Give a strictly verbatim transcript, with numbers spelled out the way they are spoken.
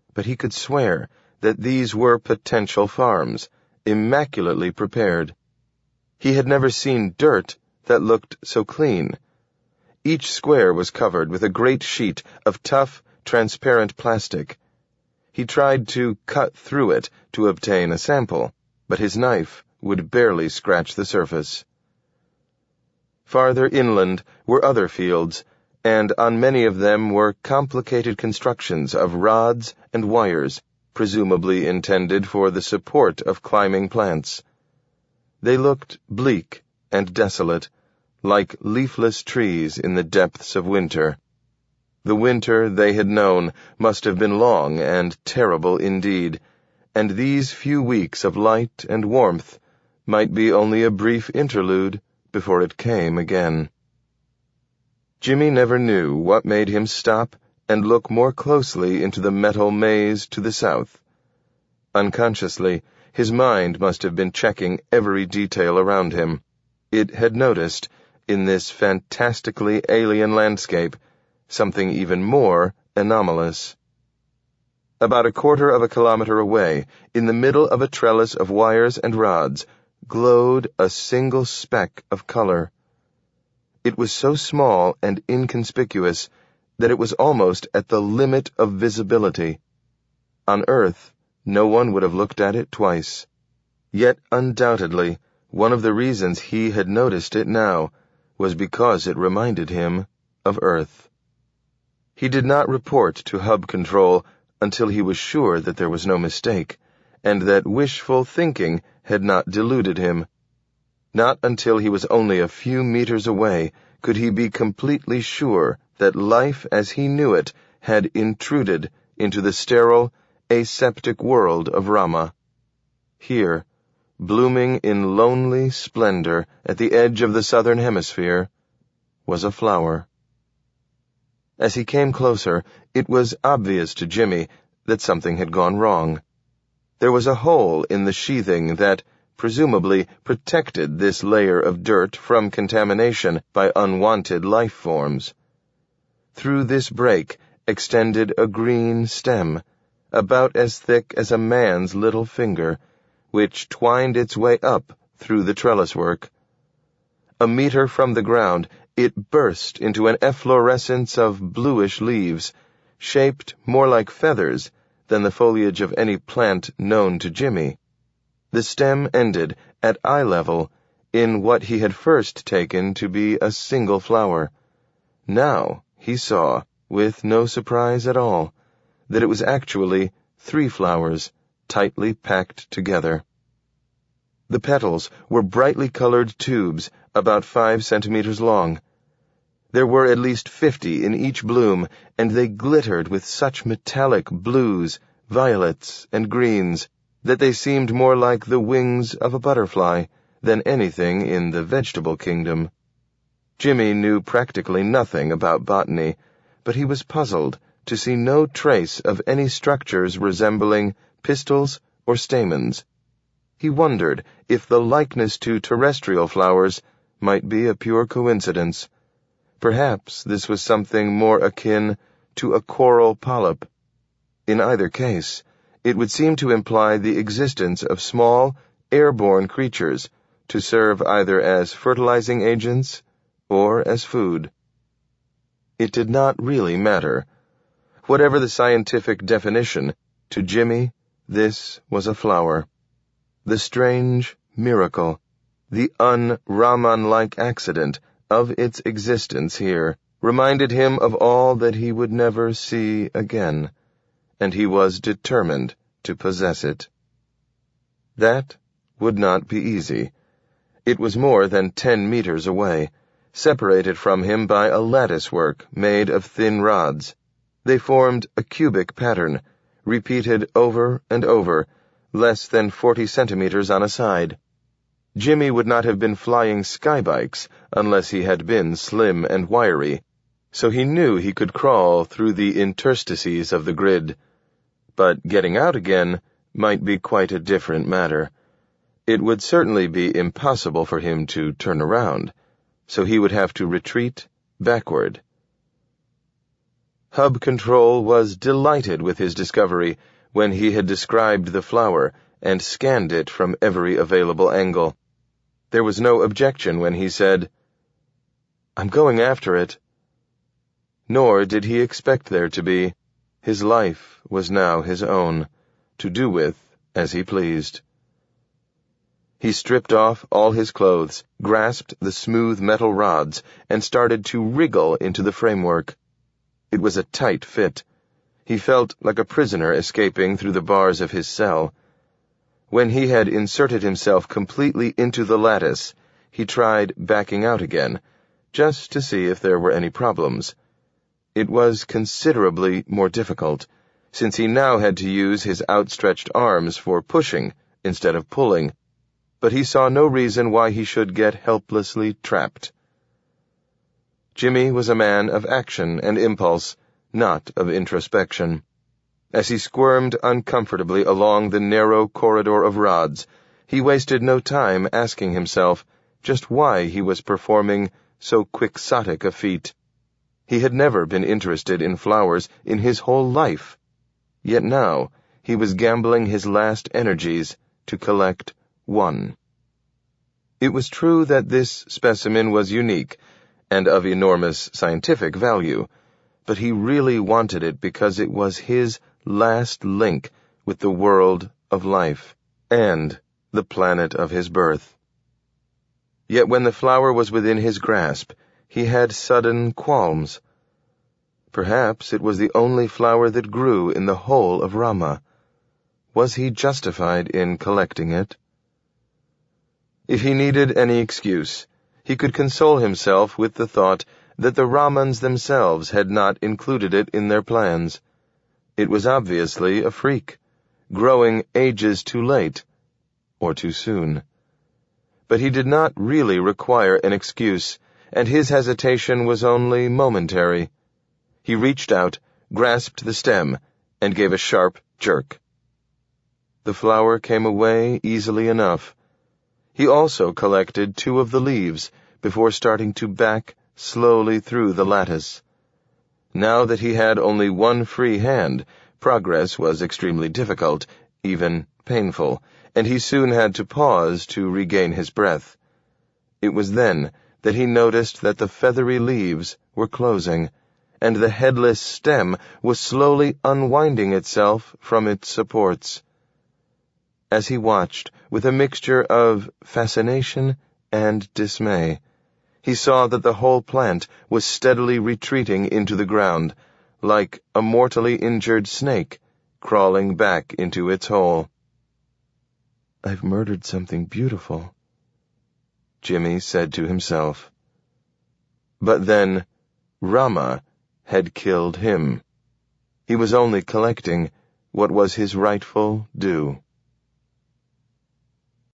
but he could swear that these were potential farms, immaculately prepared. He had never seen dirt that looked so clean. Each square was covered with a great sheet of tough, transparent plastic. He tried to cut through it to obtain a sample, but his knife would barely scratch the surface. Farther inland were other fields, and on many of them were complicated constructions of rods and wires, presumably intended for the support of climbing plants. They looked bleak and desolate, like leafless trees in the depths of winter. The winter they had known must have been long and terrible indeed, and these few weeks of light and warmth might be only a brief interlude before it came again. Jimmy never knew what made him stop and look more closely into the metal maze to the south. Unconsciously, his mind must have been checking every detail around him. It had noticed, in this fantastically alien landscape, something even more anomalous. About a quarter of a kilometer away, in the middle of a trellis of wires and rods, glowed a single speck of color. It was so small and inconspicuous that it was almost at the limit of visibility. On Earth, no one would have looked at it twice. Yet undoubtedly, one of the reasons he had noticed it now was because it reminded him of Earth. He did not report to Hub Control until he was sure that there was no mistake, and that wishful thinking had not deluded him. Not until he was only a few meters away could he be completely sure that life as he knew it had intruded into the sterile, aseptic world of Rama. Here, blooming in lonely splendor at the edge of the southern hemisphere, was a flower. As he came closer, it was obvious to Jimmy that something had gone wrong. There was a hole in the sheathing that, presumably, protected this layer of dirt from contamination by unwanted life forms. Through this break extended a green stem, about as thick as a man's little finger, which twined its way up through the trellis work. A meter from the ground, it burst into an efflorescence of bluish leaves, shaped more like feathers than the foliage of any plant known to Jimmy. The stem ended at eye level in what he had first taken to be a single flower. Now he saw, with no surprise at all, that it was actually three flowers, tightly packed together. The petals were brightly colored tubes about five centimeters long. There were at least fifty in each bloom, and they glittered with such metallic blues, violets, and greens that they seemed more like the wings of a butterfly than anything in the vegetable kingdom. Jimmy knew practically nothing about botany, but he was puzzled to see no trace of any structures resembling pistils or stamens. He wondered if the likeness to terrestrial flowers might be a pure coincidence. Perhaps this was something more akin to a coral polyp. In either case, it would seem to imply the existence of small, airborne creatures to serve either as fertilizing agents or as food. It did not really matter. Whatever the scientific definition, to Jimmy, this was a flower. The strange miracle, the un-Raman-like accident of its existence here, reminded him of all that he would never see again, and he was determined to possess it. That would not be easy. It was more than ten meters away, separated from him by a latticework made of thin rods. They formed a cubic pattern, repeated over and over, less than forty centimeters on a side. Jimmy would not have been flying skybikes unless he had been slim and wiry, so he knew he could crawl through the interstices of the grid. But getting out again might be quite a different matter. It would certainly be impossible for him to turn around, so he would have to retreat backward. Hub Control was delighted with his discovery when he had described the flower and scanned it from every available angle. There was no objection when he said, "I'm going after it." Nor did he expect there to be. His life was now his own, to do with as he pleased. He stripped off all his clothes, grasped the smooth metal rods, and started to wriggle into the framework. It was a tight fit. He felt like a prisoner escaping through the bars of his cell. When he had inserted himself completely into the lattice, he tried backing out again, just to see if there were any problems. It was considerably more difficult, since he now had to use his outstretched arms for pushing instead of pulling, but he saw no reason why he should get helplessly trapped. Jimmy was a man of action and impulse, not of introspection. As he squirmed uncomfortably along the narrow corridor of rods, he wasted no time asking himself just why he was performing so quixotic a feat. He had never been interested in flowers in his whole life, yet now he was gambling his last energies to collect one. It was true that this specimen was unique and of enormous scientific value, but he really wanted it because it was his last link with the world of life and the planet of his birth. Yet when the flower was within his grasp, he had sudden qualms. Perhaps it was the only flower that grew in the whole of Rama. Was he justified in collecting it? If he needed any excuse, he could console himself with the thought that the Ramans themselves had not included it in their plans. It was obviously a freak, growing ages too late, or too soon. But he did not really require an excuse, and his hesitation was only momentary. He reached out, grasped the stem, and gave a sharp jerk. The flower came away easily enough. He also collected two of the leaves before starting to back slowly through the lattice. Now that he had only one free hand, progress was extremely difficult, even painful, and he soon had to pause to regain his breath. It was then that he noticed that the feathery leaves were closing, and the headless stem was slowly unwinding itself from its supports. As he watched, with a mixture of fascination and dismay, he saw that the whole plant was steadily retreating into the ground, like a mortally injured snake crawling back into its hole. "I've murdered something beautiful," Jimmy said to himself. But then Rama had killed him. He was only collecting what was his rightful due.